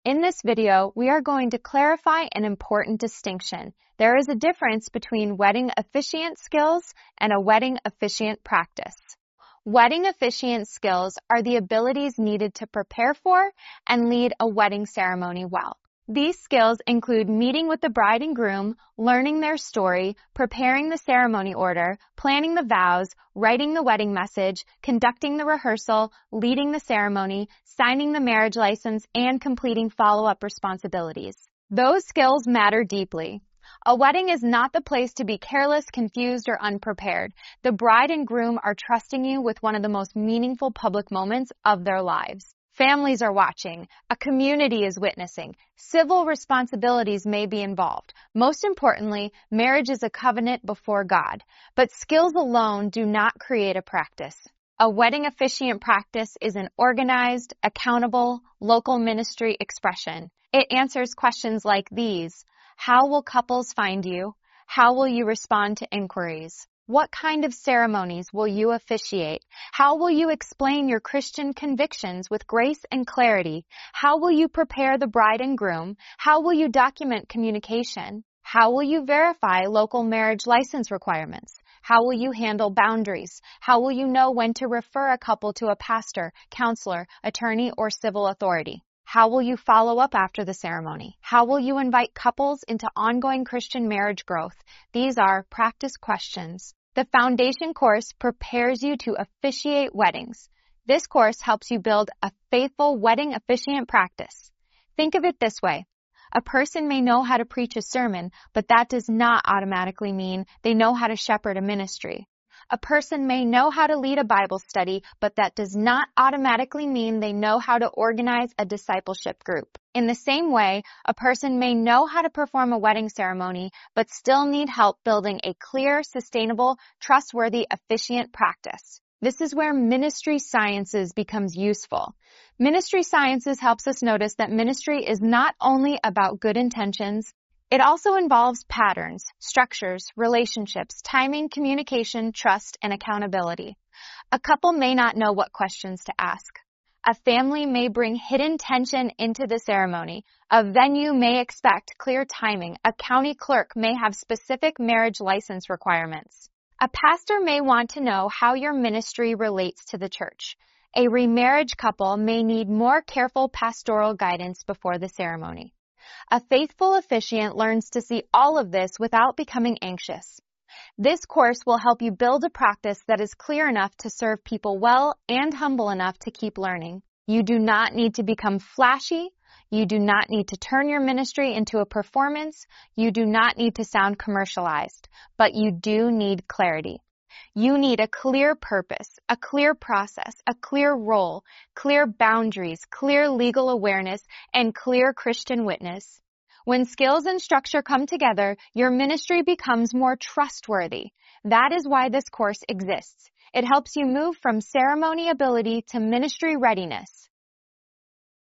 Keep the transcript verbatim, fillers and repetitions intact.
In this video, we are going to clarify an important distinction. There is a difference between wedding officiant skills and a wedding officiant practice. Wedding officiant skills are the abilities needed to prepare for and lead a wedding ceremony well. These skills include meeting with the bride and groom, learning their story, preparing the ceremony order, planning the vows, writing the wedding message, conducting the rehearsal, leading the ceremony, signing the marriage license, and completing follow-up responsibilities. Those skills matter deeply. A wedding is not the place to be careless, confused, or unprepared. The bride and groom are trusting you with one of the most meaningful public moments of their lives. Families are watching. A community is witnessing. Civil responsibilities may be involved. Most importantly, marriage is a covenant before God. But skills alone do not create a practice. A wedding officiant practice is an organized, accountable, local ministry expression. It answers questions like these. How will couples find you? How will you respond to inquiries? What kind of ceremonies will you officiate? How will you explain your Christian convictions with grace and clarity? How will you prepare the bride and groom? How will you document communication? How will you verify local marriage license requirements? How will you handle boundaries? How will you know when to refer a couple to a pastor, counselor, attorney, or civil authority? How will you follow up after the ceremony? How will you invite couples into ongoing Christian marriage growth? These are practice questions. The foundation course prepares you to officiate weddings. This course helps you build a faithful wedding officiant practice. Think of it this way. A person may know how to preach a sermon, but that does not automatically mean they know how to shepherd a ministry. A person may know how to lead a Bible study, but that does not automatically mean they know how to organize a discipleship group. In the same way, a person may know how to perform a wedding ceremony, but still need help building a clear, sustainable, trustworthy officiant practice. This is where ministry sciences becomes useful. Ministry sciences helps us notice that ministry is not only about good intentions, it also involves patterns, structures, relationships, timing, communication, trust, and accountability. A couple may not know what questions to ask. A family may bring hidden tension into the ceremony. A venue may expect clear timing. A county clerk may have specific marriage license requirements. A pastor may want to know how your ministry relates to the church. A remarriage couple may need more careful pastoral guidance before the ceremony. A faithful officiant learns to see all of this without becoming anxious. This course will help you build a practice that is clear enough to serve people well and humble enough to keep learning. You do not need to become flashy. You do not need to turn your ministry into a performance. You do not need to sound commercialized, but you do need clarity. You need a clear purpose, a clear process, a clear role, clear boundaries, clear legal awareness, and clear Christian witness. When skills and structure come together, your ministry becomes more trustworthy. That is why this course exists. It helps you move from ceremony ability to ministry readiness.